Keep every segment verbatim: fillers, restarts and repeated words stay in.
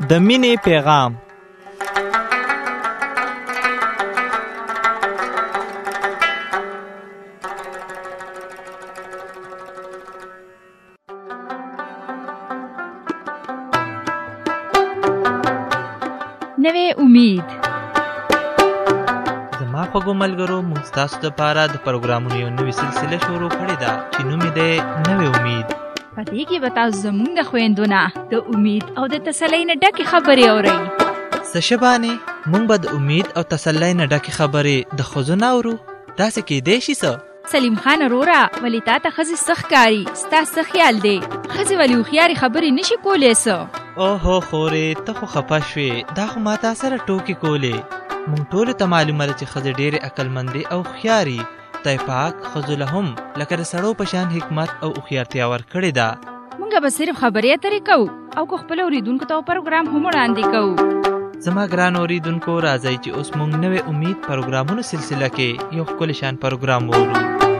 د مینې پیغام. نوې امید. زما خوږو ملګرو، موږ ستاسو دپاره د پروګرامونو یو نوې سلسله شروع کړې ده چې نوم یې دی نوې امید. په دې کې به تاسو زموږ د خویندو نه د امید او د تسلۍ نه ډکې خبرې اورئ. څه شبانې موږ به د امید او تسلۍ نه ډکې خبرې د ښځو نه اورو؟ داسې کیدی شي څه؟ سلیم خان وروره، ولې تا ته ښځې څه ښکاري؟ ستا څه خیال دی؟ ښځې ولې هوښیارې خبرې نشي کولی څه؟ اوهو خورې، ته خو خفه شوې. دا خو ما تا سره ټوکې کولې. موږ ټولو ته معلومه ده چې ښځې ډېرې عقلمندې او هوښیارې. خدای پاک ښځو له هم لکه د سړو په شان حکمت او هوښیارتیا ورکړې ده. موږ به صرف خبرې اترې کوو او که خپلو اورېدونکو ته پروګرام هم وړاندې کوو. زما ګران اوریدونکو، راځئ چې اوس موږ نوې امید پروګرامونو سلسله کې یو ښکلی شان پروګرام وورو.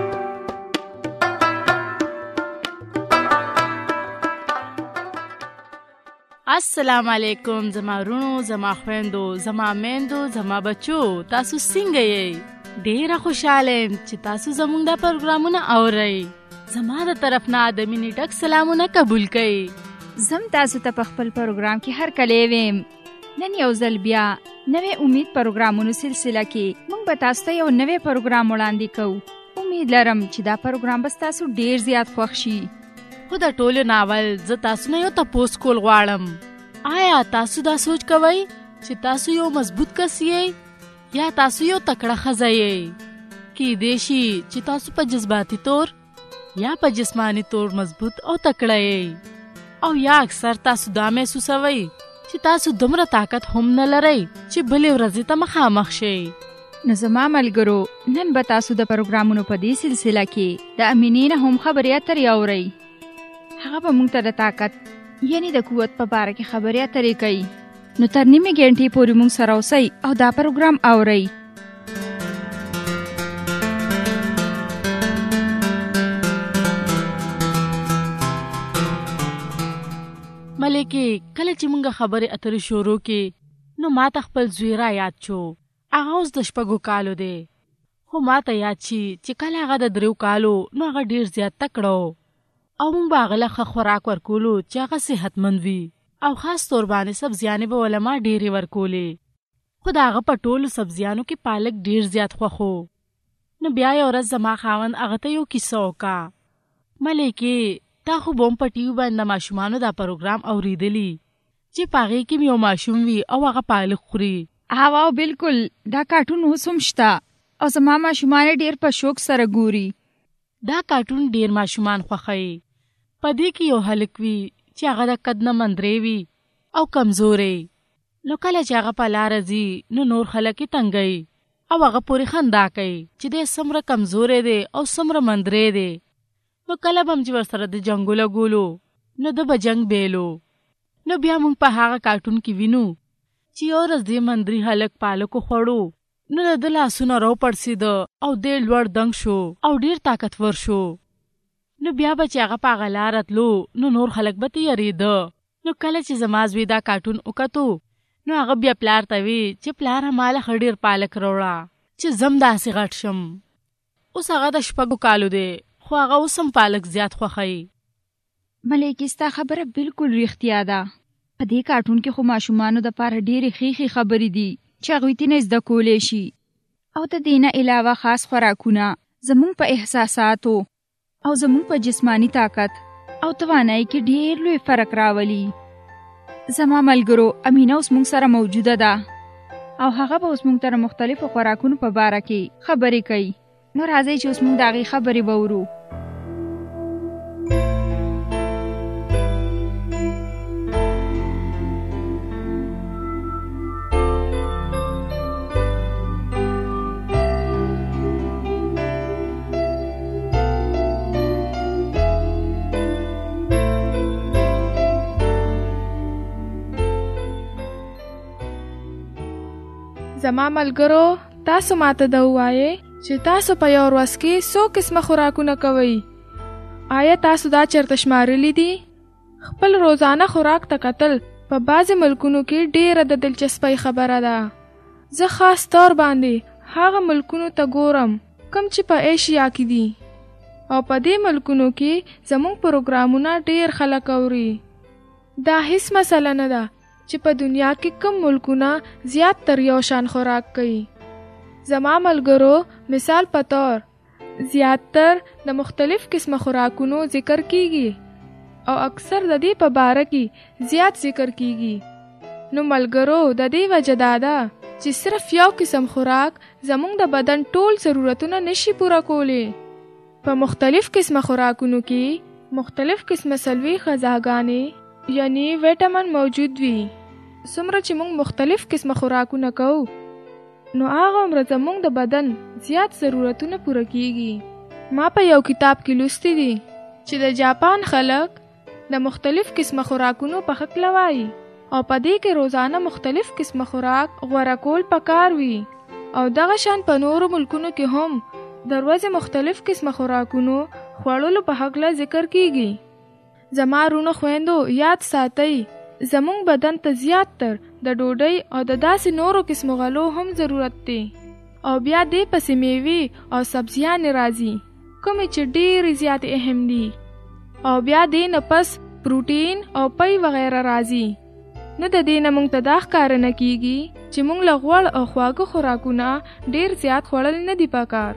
السلام علیکم زما ورونو، زما خویندو، زما میندو، زما بچو، تاسو څنګه یې؟ ډېره خوشحاله یم چې تاسو زموږ دا پروګرامونه اورئ. زما د طرف نه د مینې ډک سلامونه قبول کړئ. زم تاسو ته په خپل پروګرام کې هرکلی ویم. نن یو ځل بیا نوې امید پروګرامونو سلسله کې موږ به تاسو ته یو نوې پروګرام وړاندې کوو. امید لرم چې دا پروګرام به ستاسو ډېر زیات خوښ شي. خو د ټولو ناول زه تاسو نه یو تپوس کول غواړم. آیا تاسو دا سوچ کوئ چې تاسو یو مضبوط کس یې یا تاسو یو تکړه ښځه یې؟ کیدای شي چې تاسو په جذباتي طور یا په جسمانی طور مضبوط او تکړه یې، او یا اکثر تاسو دا محسوسوئ چې تاسو دومره طاقت هم نه لرئ چې بلې ورځې ته مخامخ شئ. نو زما ملګرو، نن به تاسو د پروګرامونو په دې سلسله کې د امینې نه هم خبرې اترې اورئ. هغه به موږ ته د طاقت یعنی د قوت په باره کې خبرې اترې کوي. نو تر نیمې ګنټې پورې موږ سره اوسئ او دا پروګرام اورئ. ملکې، کله چې موږ خبرې اترې شروع کې نو ما ته خپل زوی را یاد شو. هغه اوس د شپږو کالو دی، خو ما ته یاد شي چې کله هغه د دریو کالو نو هغه ډېر زیات تکړه و او موږ به هغه له ښه خوراک ورکولو چې هغه صحتمند وي، او خاص طور باندې سبزیانې به ولما ډېرې ورکولې. خو د هغه په ټولو سبزیانو کې پالک ډېر زیات خوښ و. نو بیا یو ورځ زما خاوند هغه ته یو کیسه وکړه. ملکې، تا خو به هم په ټي وي باندې د ماشومانو دا پروګرام اورېدلي چې په هغې کې م یو ماشوم وي او هغه پالک خوري. هوا بالکل، دا کارټون اوس هم شته او زما ماشومان ډېر په شوق سره ګوري. دا کارټون ډېر ماشومان خوښوي. په دې کې یو هلک وي چې هغه د قد نه مندرې وي او کمزوری. نو کله چې هغه په لاره ځي نو نور خلک یې تنګوي او هغه پورې خندا کوي چې دی څومره کمزوری دی او څومره مندرې دی. نو کله به هم چې ورسره د جنګو لګولو نو د به جنګ بیلو. نو بیا موږ په هغه کارټون کې وینو چې یو ورځ دې مندري هلک پالکو خوړو نو د ده لاسونه رو پړسېده او دی لوړ دنګ شو او ډېر طاقتور شو. نو بیا به چې هغه په هغه لاره تلو نو نور خلک به ترې یارېده. نو کله چې زما زوی دا کارټون وکتو نو هغه بیا پلار ته وی چې پلاره ماله ښه ډېر پالک راوړه چې زم داسې غټ شم. اوس هغه د شپږو کالو دی خو هغه اوس هم پالک زیات خوښوي. ملکې، ستا خبره بالکل رښتیا ده. په دې کارټون کې خو ماشومانو دپاره ډېرې ښې ښې خبرې دي چې هغوی ترې نه زده کولی شي، او د دې نه علاوه خاص خوراکونه زموږ په احساساتو او زموږ په جسمانی طاقت او توانایي کې ډېر لوی فرق راولي. زما ملګرو، امینه اوس موږ سره موجوده ده او هغه به اوس موږ ته د مختلفو خوراکونو په باره کې خبرې کوي. نو راځئ چې اوس موږ د هغې خبرې وورو. زما ملګرو، تاسو ماته دا ووایئ چې تاسو په یو ورځ کې څو قسمه خوراکونه کوئ. آیا تاسو دا چېرته شمارلی دي؟ خپل روزانه خوراک ته کتل په په بعضې ملکونو کې ډېره د دلچسپۍ خبره ده. زه خاص طور باندې هغه ملکونو ته ګورم کوم چې په ایشیا کې دي، او په دې ملکونو کې زموږ پروګرامونه ډېر خلک اوري. دا هیڅ مسله نه ده چې په دنیا کې کوم ملکونه زیات تر یو شان خوراک کوي. زما ملګرو، مثال په طور زیاتر د مختلف قسمه خوراکونو ذکر کیږي او اکثر د دې په باره کې زیات ذکر کیږي. نو ملګرو، د دې وجه دا ده چې صرف یو قسم خوراک زموږ د بدن ټول ضرورتونه نشي پوره کولی. په مختلف قسمه خوراکونو کې مختلف قسمه سلوي غذاګانې یعنی ویټامین موجود وي. څومره چې موږ مختلف قسمه خوراکونه کوو نو هغه عمر زموږ د بدن زیات ضرورتونه پوره کیږي. ما په یو کتاب کې لوستی دي چې د جاپان خلک د مختلف قسمه خوراکونو په هکله وایي او په دې کې روزانه مختلف قسمه خوراک غوره کول پکار وي. او دغه شان په نورو ملکونو کې هم د ورځې مختلف قسمه خوراکونو خوړلو په هکله ذکر کیږي. زما رونو خویندو، یاد ساتئ زموږ بدن ته زیات تر د ډوډۍ او د داسې نورو قسمو غلو هم ضرورت دی. او بیا دې پسې میوې او سبزیانې راځي کومې چې ډېرې زیاتې اهم دي. او بیا دې نه پس پروټین او پی وغیره راځي. نو د دې نه موږ ته دا ښکاره نه کیږي چې موږ له غوړ او خواږه خوراکونه ډېر زیات خوړل نه دي پکار.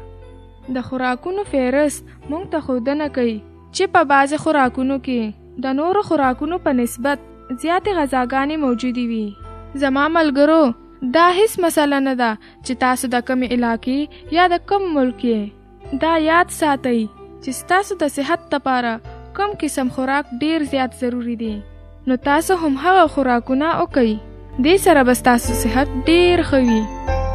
د خوراکونو فهرست موږ ته ښودنه کوي چې په بعضې خوراکونو کې د نورو خوراکونو په نسبت زیاتې غذاګانې موجودې وي. زما ملګرو، دا هیڅ مسله نه ده چې تاسو د کومې علاقې یا د کوم ملک یې. دا یاد ساتئ چې ستاسو د صحت لپاره کوم قسم خوراک ډیر زیات ضروری دی. نو تاسو هم هغه خوراکونه وکئ. دې سره به ستاسو صحت ډیر ښه وي.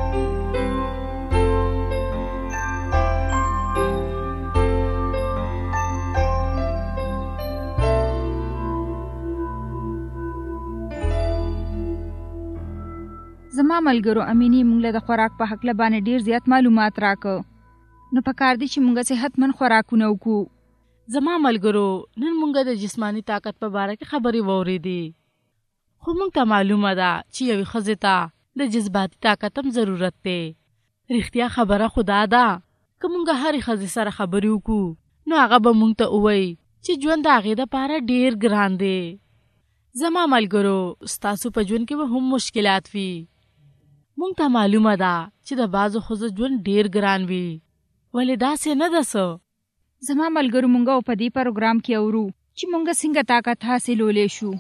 زما ملګرو امینی مونږ له د خوراک په هکله باندې ډیر زیات معلومات راکړه. نو پکار دی چې مونږ صحتمند خوراکونه وکړو. زما ملګرو، نن مونږ د جسمانی طاقت په باره کې خبرې واورېدې، خو مونږ ته معلومه ده چې یوې ښځې ته د جذباتي طاقت هم ضرورت دی. رښتیا خبره خو دا ده که مونږ هرې ښځې سره خبرې وکړو نو هغه به مونږ ته ووایي چې ژوند د هغې دپاره ډېر ګران دی. زما ملګرو، ستاسو په ژوند کې به هم مشکلات وي. مونږ ته معلومه ده چې د بعضو ښځو ژوند ډېر ګران وي، ولې داسې نه ده څه؟ زما ملګرو، مونږ په دې پروګرام کې اورو چې مونږ څنګه طاقت حاصلولی شو.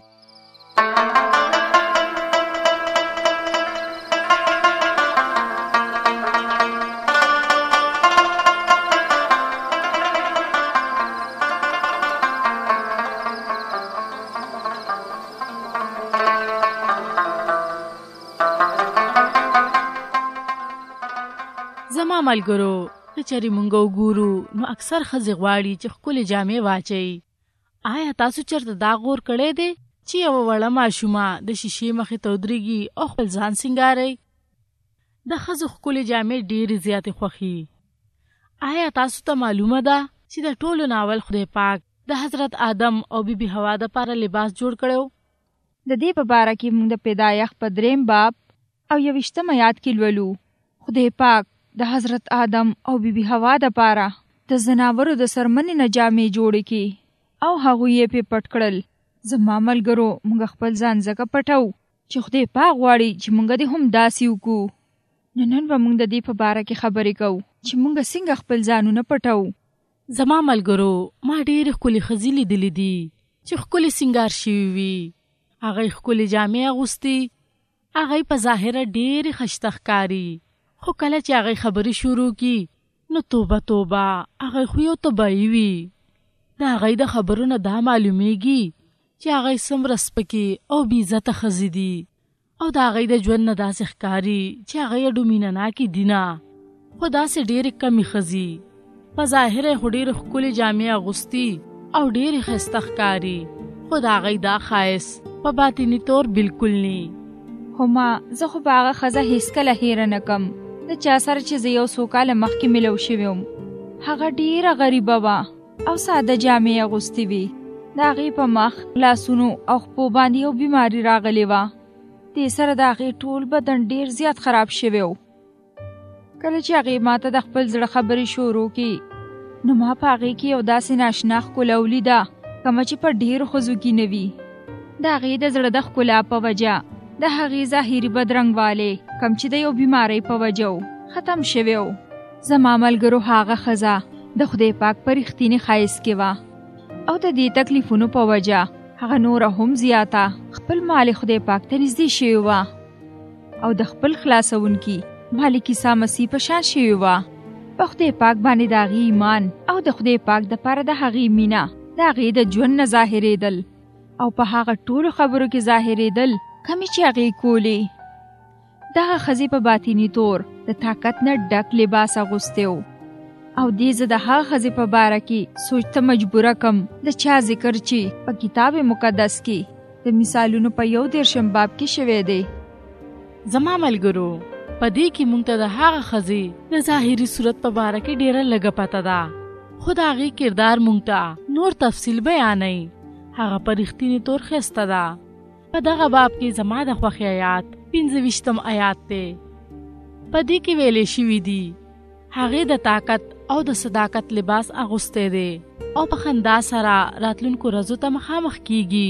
زما ملګرو، که چېرې مونږ وګورو نو اکثر ښځې غواړي چې ښکلې جامې واچوي. آیا تاسو چېرته دا غور کړی دی چې یوه وړه ماشومه د شیشې مخې ته ودرېږي او خپل ځان سینګاروي؟ د ښځو ښکلې جامې ډېرې زیاتې خوښي. آیا تاسو ته معلومه ده چې د ټولو ناول خدای پاک د حضرت آدم او بی بی حوا دپاره لباس جوړ کړی و؟ د دې په باره کې مونږ د پیدایښت په دریم باب او یویشتم آیات کې لولو. خدای پاک د حضرت آدم او بی بی حوا دپاره د زناورو د څرمنې نه جامې جوړې کړي او هغوی یې پې پټ کړل. زما ملګرو، موږ خپل ځان ځکه پټو چې خدای پاک غواړي چې موږ دې هم داسې وکړو. نو نن به موږ د دې په باره کې خبرې کوو چې موږ څنګه خپل ځانونه پټو. زما ملګرو، ما ډېرې ښکلې ښځې لیدلې دي چې ښکلې سینګار شوي وي. هغوی ښکلې جامې اغوستې، هغوی په ظاهره ډېرې ښایسته ښکاري، خو کله چې هغوی خبرې شروع کړي نو توبه توبه هغوی خو یو طبیعي وي. د هغوی د خبرو نه دا معلومیږي چې هغوی څومره سپکې او بې عزته ښځې دي او د هغوی د ژوند نه داسې ښکاري چې هغوی یې ډومینه ناکې دي نه، خو داسې ډېرې کمې ښځې په ظاهره یې خو ډېرې ښکلې جامې اغوستي او ډېرې ښایسته ښکاري، خو د هغوی دا ښایست په باطني طور بلکل نه. خو ما زه خو به هغه ښځه هېڅکله هېره نه کم د چا سره چې زه یو څو کاله مخکې ملو شوې وم. هغه ډېره غریبه وه او ساده جامې اغوستې وې. د هغې په مخ، لاسونو او خپو باندې یو بیماری راغلی وه. دې سره د هغې ټول بدن ډېر زیات خراب شوی و. کله چې هغې ما ته د خپل زړه خبرې شروع کړې، نو ما په هغې کې یو داسې ناشنا ښکلا ولیده کومه چې په ډېرو ښځو کې نه وي. د هغې د زړه د ښکلا په وجه د هغې ظاهري بدرنګوالی کم چې د یو بیمارۍ په وجه و ختم شوی و. زما ملګرو هغه ښځه د خدای پاک په رښتیني ښایست کې وه، او د دې تکلیفونو په وجه هغه نوره هم زیاته خپل مالک خدای پاک ته نږدې شوې وه او د خپل خلاصونکي مالک عیسی مسیح په شان شوې وه. په خدای پاک باندې د هغې ایمان او د خدای پاک دپاره د هغې مینه د هغې د ژوند نه ظاهرېدل او په هغه ټولو خبرو کې ظاهرېدل کمې چې هغې کولې. دغه ښځې په باطیني طور د طاقت نه ډک لباس اغوستی و، او دې زه د هغه ښځې په باره کې سوچ ته مجبوره کم د چا ذکر چې په کتاب مقدس کې د مثالونو په یو دېرشم باب کې شوی دی. زما ملګرو، په دې کې موږ ته د هغه ښځې د ظاهري صورت په باره کې ډېره لږه پته ده، خو د هغې کردار موږ ته نور تفصیل بیانوي. هغه په رښتیني طور ښایسته ده. په دغه باب کې زما د خوښې آیات پنځه ویشتم آیات دی. په دې کې ویلې شوي دي هغې د طاقت او د صداقت لباس اغوستی دی او په خندا سره راتلونکو ورځو ته مخامخ کیږي.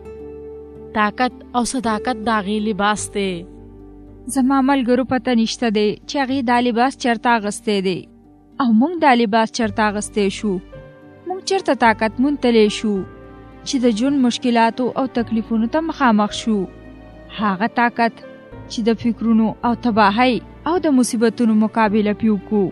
طاقت او صداقت د هغې لباس دی. زما ملګرو پته نشته دی چې هغې دا لباس چېرته اغوستی دی او موږ دا لباس چېرته اغوستی شو. موږ چېرته طاقت موندلی شو چې د ژوند مشکلاتو او تکلیفونو ته مخامخ شو. هغه طاقت چې د فکرونو او تباهۍ او د مصیبتونو مقابله پې وکړو.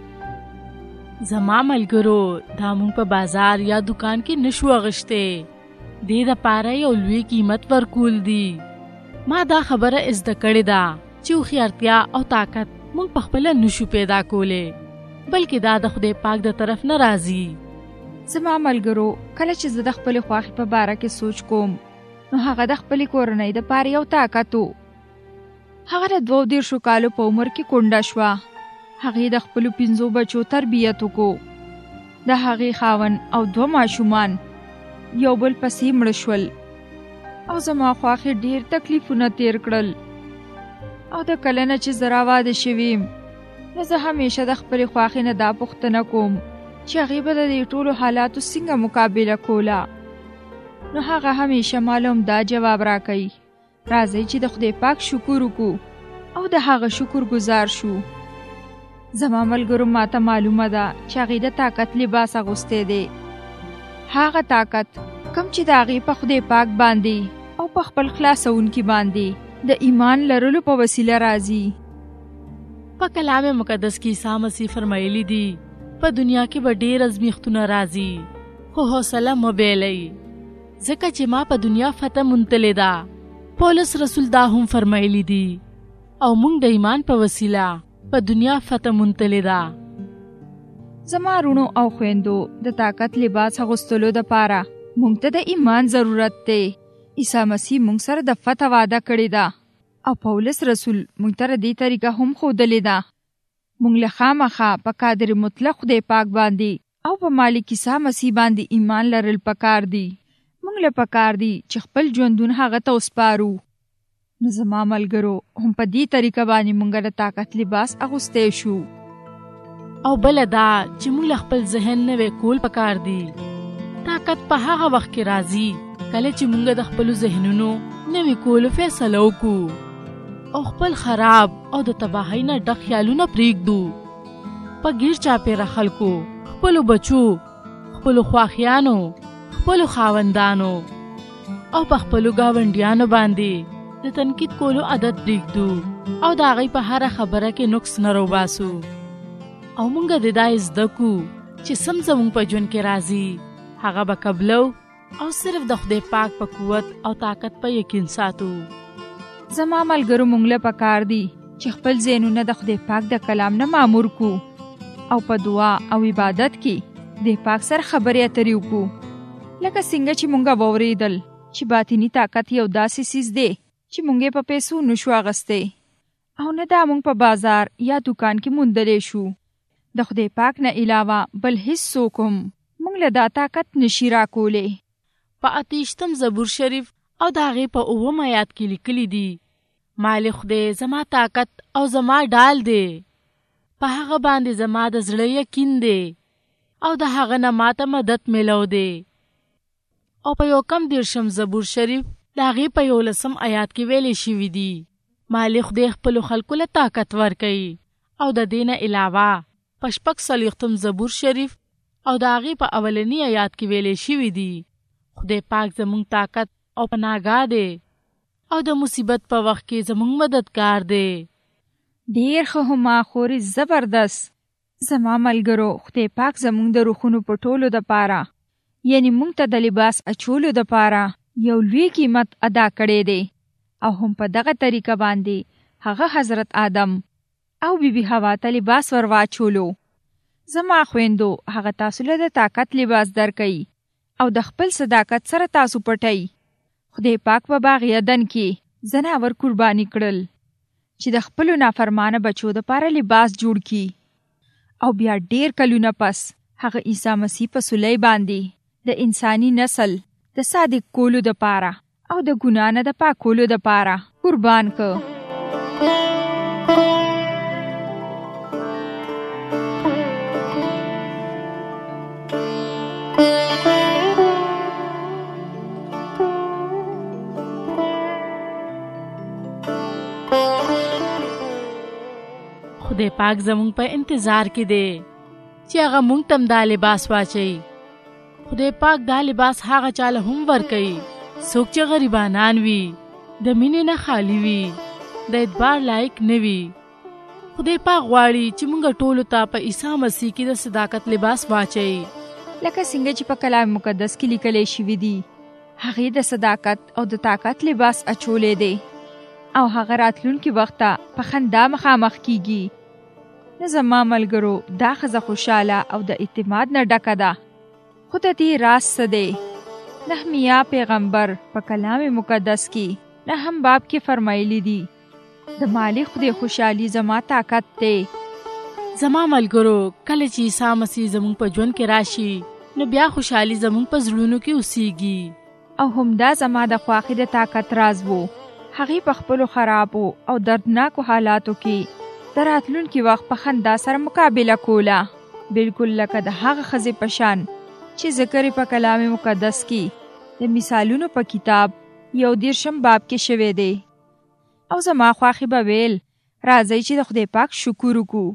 زما ملګرو، دا موږ په بازار یا دکان کې نشو اغوستی. دې دپاره یو لوی قیمت ورکول دي. ما دا خبره زده کړې ده چې هوښیارتیا او طاقت موږ پخپله نشو پیدا کولی، بلکې دا د خدای پاک د طرف نه راځي. زما ملګرو، کله چې زه د خپلې خوښې په باره کې سوچ کوم، نو هغه د خپلې کورنۍ دپاره یو طاقت و. هغه د دوو دېرشو کالو په عمر کې کونډه شوه. هغې د خپلو پنځو بچو تربیت وکړو. د هغې خاوند او دوه ماشومان یو بل پسې مړه شول، او زما خوښې ډېر تکلیفونه تیر کړل. او د کله نه چې زه راواده شوې یم، نو زه همیشه د خپلې خوښې نه دا پوښتنه کوم چې هغې به د دې ټولو حالاتو څنګه مقابله کوله. نو هغه همیشه معلوم دا جواب راکوي، راځئ چې د خدای پاک شکر وکړو او د هغه شکر گزار شو. زما ملګرو، ماته معلومه ده چې هغې د طاقت لباس اغوستی دی. هغه طاقت کم چې د هغې په خدای پاک باندې او په خپل خلاصونکي باندې د ایمان لرلو په وسیله راځي. په کلام مقدس کې عیسی مسیح فرمایلی دي په دنیا کې به ډېر ازمیښتونه راځي، خو حوصله مه بایلئ، ځکه چې ما په دنیا فتح موندلې ده. پولس رسول دا هم فرمایلی دي او موږ د ایمان په وسیله په دنیا فتح موندلې ده. زما رونو او خویندو، د طاقت لباس اغوستلو دپاره موږ ته د ایمان ضرورت دی. عیسی مسیح موږ سره د فتح وعده کړې ده او پولس رسول موږ ته دې طریقه هم ښودلې ده. موږ له خامخا په قادر مطلق خدای پاک باندې او په مالک عیسی مسیح باندې ایمان لرل پکار دي. موږ له پکار دي چې خپل ژوندون هغه ته وسپارو. نو زما ملګرو، هم په دې طریقه باندې موږ د طاقت لباس اغوستی شو. او بله دا چې موږ له خپل ذهن نوی کول پکار دي. طاقت په هغه وخت کې راځي کله چې موږ د خپلو ذهنونو نوی کولو فیصله وکړو او خپل خراب او د تباهۍ نه ډک خیالونه پرېږدو. په ګیر چاپېره خلکو، خپلو بچو، خپلو خواښیانو، خپلو خاوندانو او په خپلو ګاونډیانو باندې د تنقید کولو عادت پرېږدو او د هغوی په هره خبره کې نقص نه روباسو. او موږ د دا زده کړو چې سم زموږ په ژوند کې راځي هغه به قبلو او صرف د خدای پاک په قوت او طاقت په یقین ساتو. زما ملګرو، موږ له پکار دي چې خپل ذهنونه د خدای پاک د کلام نه مامور کو او په دعا او عبادت کې د پاک سره خبرې اترې وکړو. لکه څنګه چې موږ واورېدل چې باطینی طاقت یو داسې څیز دی چې موږ په پیسو نشو اخیستی او نه دا موږ په بازار یا دکان کې موندلی شو. د خدای پاک نه علاوه بل هیڅ څوک هم موږ له دا طاقت نشي راکولی. په اتیشتم زبور شریف او د هغې په اووم آیات کې لیکلي دي مالک خدای زما طاقت او زما ډال دی، په هغه باندې زما د زړه یقین دی او د هغه نه ماته مدد میلو دی. او په یو کم دیرشم زبور شریف د هغې په یولسم آیات کې ویلې شوي دي مالک خدای خپلو خلکو له طاقت ورکوي. او د دې نه علاوه په شپږ څلوېښتم زبور شریف او د هغې په اولني آیات کې ویلې شوي دي خدای پاک زموږ طاقت او پناهګاه دی او د مصیبت په وخت کې زموږ مددگار دی. ډیر ښه هما خوري زبردست. زما ملګرو خدای پاک زموږ د روحونو په ټولو دپاره یعنی موږ ته د لباس اچولو دپاره یو لوی قیمت ادا کړی دی او هم په دغه طریقه باندې هغه حضرت آدم او بی بی حوا ته لباس ور واچولو. زما خویندو هغه تاسو له د طاقت لباس درکوي او د خپل صداقت سره تاسو پټوي. خدای پاک په باغ یدن کې ځناور قرباني کړل چې د خپلو نافرمانه بچو دپاره لباس جوړ کی او بیا ډیر کلونه پس هغه عیسی مسیح په صلیب باندې د انساني نسل د صادق کولو دپاره او د ګناه نه د پاکولو دپاره قربان که. خدای پاک زمونږ په انتظار کې دی چې هغه مونږ تم دا لباس واچي. خدای پاک دا لباس هغه چاله هم ورکوي څوک چې غریبانان وي، د مینې نه خالی وي، د اعتبار لایق نه وي. خدای پاک غواړي چې مونږ ټولو ته په عیسی مسیح کې د صداقت لباس واچي. لکه څنګه چې په کلام مقدس کې لیکلی شوي دي هغې د صداقت او د طاقت لباس اچولی دی او هغه راتلونکي وخت ته په خندا مخامخ کیږي. نو زما ملګرو دا ښځه خوشحاله او د اعتماد نه ډکه ده. خو د دې راز څه دی؟ نحمیا پیغمبر په کلام مقدس کې نهم باب کې فرمایلی دي د مالک خدای خوشحالي زما طاقت دی. زما ملګرو کله چې عیسی مسیح زموږ په ژوند کې راشي نو بیا خوشحالي زموږ په زړونو کې اوسیږي. او همدا زما د خواخې د طاقت راز وو. هغې په خپلو خرابو او دردناکو حالاتو کې د راتلونکي وخت په خندا سره مقابله کوله، بلکل لکه د هغه ښځې په شان چې ذکر په کلام مقدس کې د مثالونو په کتاب یو دیرشم باب کې شوی دی. او زما خواخې به ویل راځئ چې د خدای پاک شکر وکړو.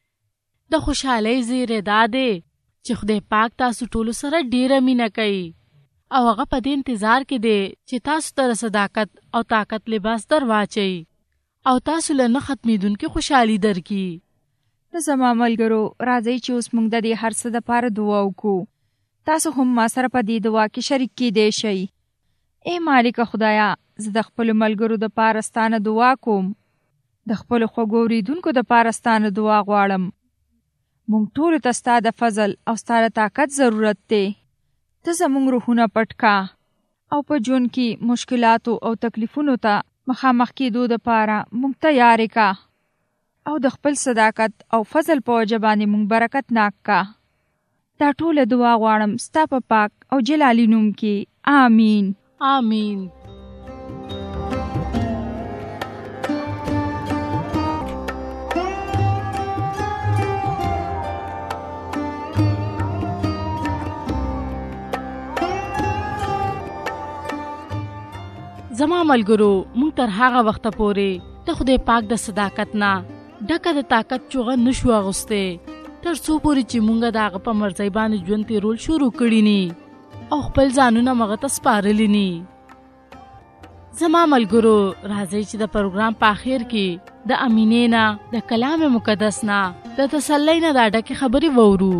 د خوشحالۍ زیری دا دی چې خدای پاک تاسو ټولو سره ډیره مینه کوي او هغه په دې انتظار کې دی چې تاسو ته صداقت او طاقت لباس در واچي او تاسو له نه ختمېدونکې خوشحالي درکړي. نو زما ملګرو راځئ چې اوس موږ د دې هر څه دپاره دعا وکړو. تاسو هم ما سره په دې دعا کې شریک کیدی شئ. ای مالک خدایا زه د خپلو ملګرو دپاره ستانه دعا کوم، د خپلو خوږو اورېدونکو دپاره ستانه دعا غواړم. موږ ټولو ته ستا د فضل او ستا د طاقت ضرورت دی. ته زموږ روحونه پټ کا او په ژوند کې مشکلاتو او تکلیفونو ته مخامخ کېدو دپاره موږ تیارې کا او د خپل صداقت او فضل په وجه باندې موږ برکت ناک کا. دا ټوله دعا غواړم ستا په پاک او جلالي نوم کې. آمین آمین. زما ملګرو مونږ تر هغه وخته پورې د خدای پاک د صداقت نه ډکه د طاقت چوغه نشو اغوستې تر څو پورې چې مونږ د هغه په مرضۍ باندې ژوند تېرول شروع کړي ني او خپل ځانونه هغه ته سپارلي ني. زما ملګرو راځئ چې د پروګرام په آخر کې د امینې نه د کلام مقدس نه د تسلی نه دا ډکې خبرې وورو.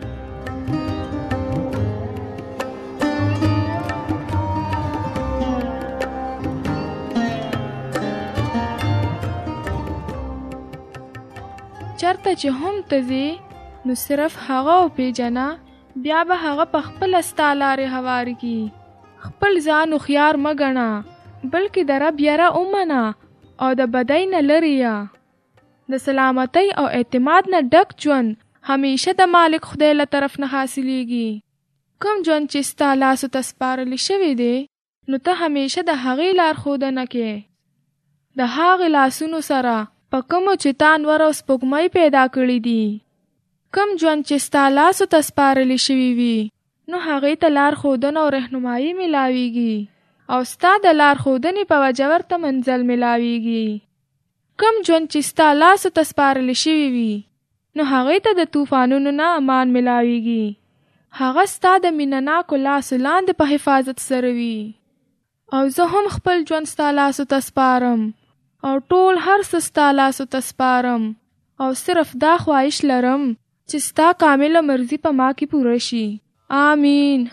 چرته چې هم ته ځې نو صرف هغه وپېژنه، بیا به هغه په خپله ستا لارې هوارې کړي. خپل ځان هوښیار مه ګڼه بلکې د رب یره ومنه او د بدۍ نه لرې یه. د سلامتۍ او اعتماد نه ډک ژوند همیشه د مالک خدای له طرف نه حاصلیږي. کوم ژوند چې ستا لاسو ته سپارلی شوی دی نو ته همیشه د هغې لارښودنه کې. د هغې لاسونو سره په کومو چې تا انور او سپوږمۍ پیدا کړي دي. کوم ژوند چې ستا لاسو ته سپارلی شوي وي نو هغې ته لارښودنه او رهنمایي میلاویږي او ستا د لارښودنې په وجه ورته منزل میلاویږي. کوم ژوند چې ستا لاسو ته سپارلی شوي وي نو هغې ته د طوفانونو نه امان میلاویږي. هغه ستا د مینه‌ناکو لاسو لاندې په حفاظت سره وي. او زه هم خپل ژوند ستا لاسو ته سپارم او ټول هر څه ستا لاسو ته سپارم او صرف دا خواهش لرم چې ستا کامله مرضي په ما کې پوره شي. آمین.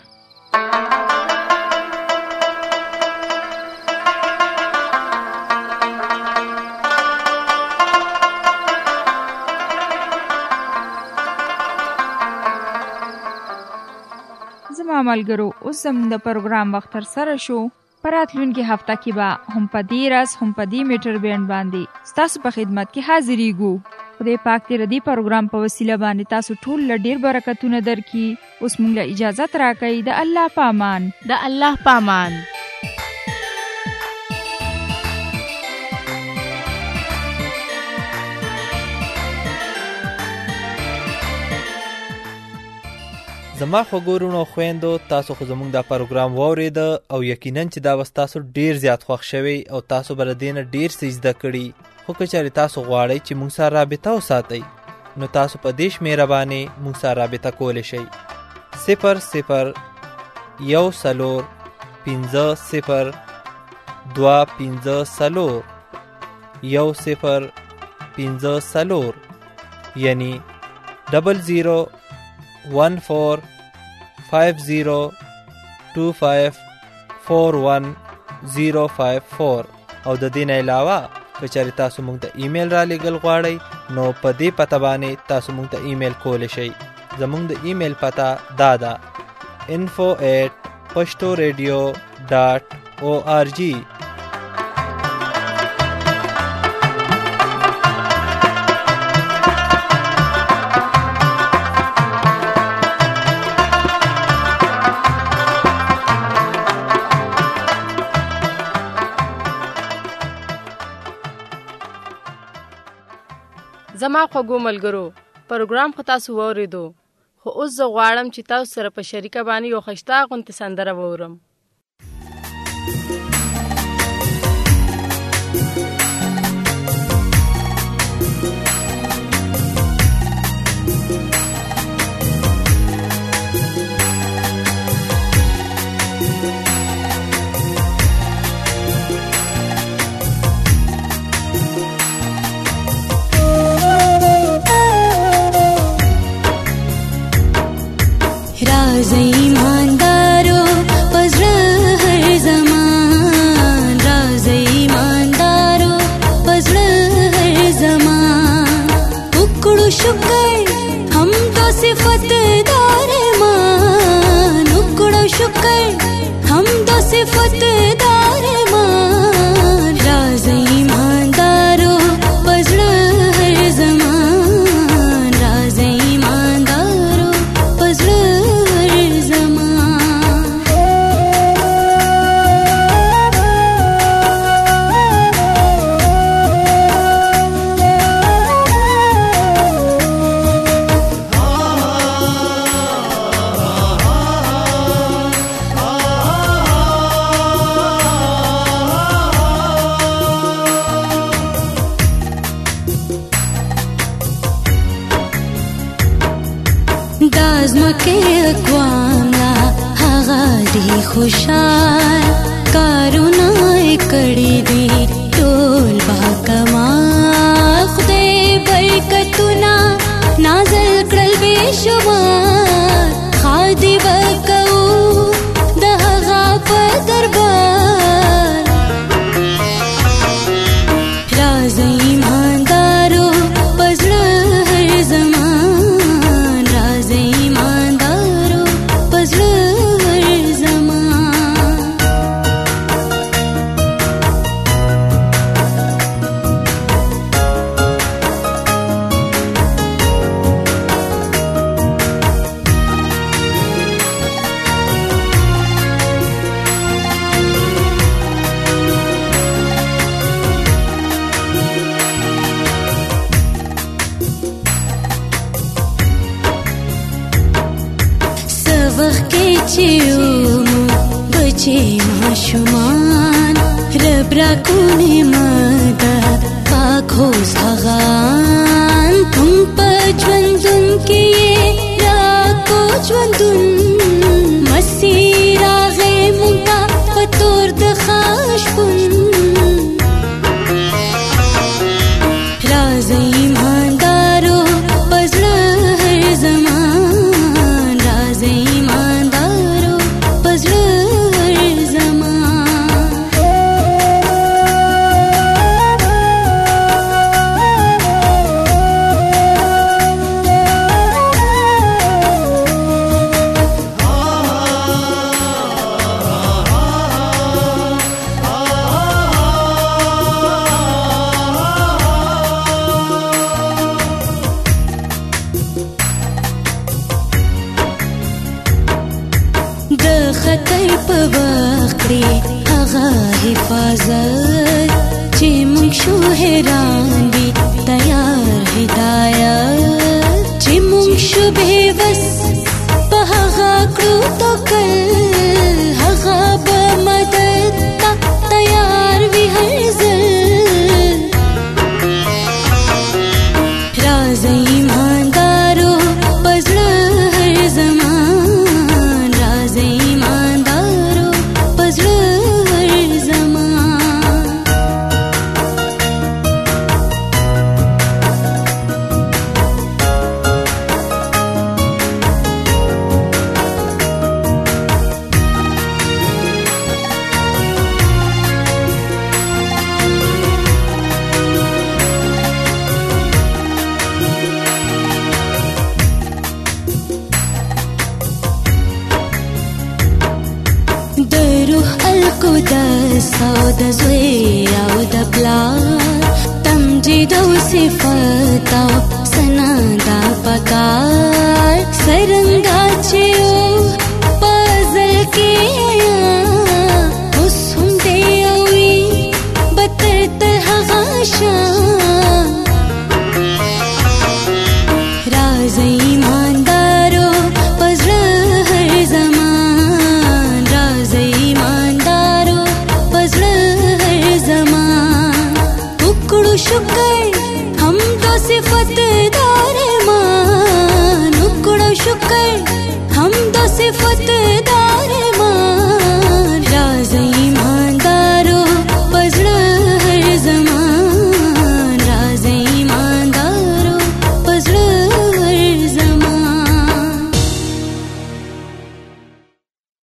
زما ملګرو، اوس زموږ د پروګرام وخت تر سره شو. په راتلونکې هفته کې به هم په دې راز هم په دې میټر بینډ باندې ستاسو په خدمت کې حاضرېږو. خدای پاک دې د دې پروګرام په وسیله باندې تاسو ټول له ډېر برکتونه درکړي. اوس موږ له اجازت راکوي. د الله په امان. د الله په امان. زما خوږورونو خويندو، تاسو خو زموږ دا پروګرام واورید او یقینا چې دا وستاسو ډیر زیات خوښ شوی او تاسو بر دینه ډیر څه زده کړی. خو که چېرې تاسو غواړئ چې موږ سره رابطه وساتئ نو تاسو په دې شمیره باندې موږ سره رابطه کولی شئ. صفر صفر یو څلور پنځه صفر دوه پنځه څلور یو صفر پنځه څلور یعنی ډبل زیرو ون فور فائیو زیرو ټو فائیو فور ون زیرو فائیو فور. او د دې نه علاوه که چېرې تاسو موږ ته ایمیل را لیږل غواړئ نو په دې پته باندې تاسو موږ ته ایمیل کولی شئ. زموږ د ایمیل پته دا ده info at pashto radio dot org. زما خوږو ملګرو، پروګرام خو تاسو واورېدو، خو اوس زه غواړم چې تاسو سره په شریکه باندې یو ښایسته غوندې سندره واورم. राज ईमानदारो पज़र हर ज़मान, राज ईमानदारो पज़र हर ज़मान. उकड़ो शुक्र हम तो सिफत दार मान, उकड़ो शुक्र हम तो सिफत दार मान. राज ईमानदारो पज़र हर ज़मान, राज ईमानदारो पज़र के अक़वामला हगारी खुशाल कारुना कड़ी दी टोल बाकमा खुदे बरकतुना नाज़ल करल बेशुमार खादी बकऊ दहगा दरबार. राज ईमानदारो पज़र हर ज़मान, राज ईमानदारो पज़र हर ज़मान. بچیو بچی ماشومان رب را کونی مدد پاک ہوس هغان تم پجوندن کیے را کو جوندن مسیر آغی منتا پتور دخاش پن راز ایماندارو پزړه هر زمان راز ایماندارو پزړه هر زمان د خطر په وخت کې هغه حفاظت چې موږ شو حیران دي تیار هدایت چې موږ شو بېوس په هغه کړو توکل هغه به مدد ته تیار وي هر ځل راز ایماندارو پزړه هر زمان راز ایماندارو پزړه هر زمان د روح القدس او د زوی او د پلار تمجید او صفت او سنا دا پکار سرنګا چې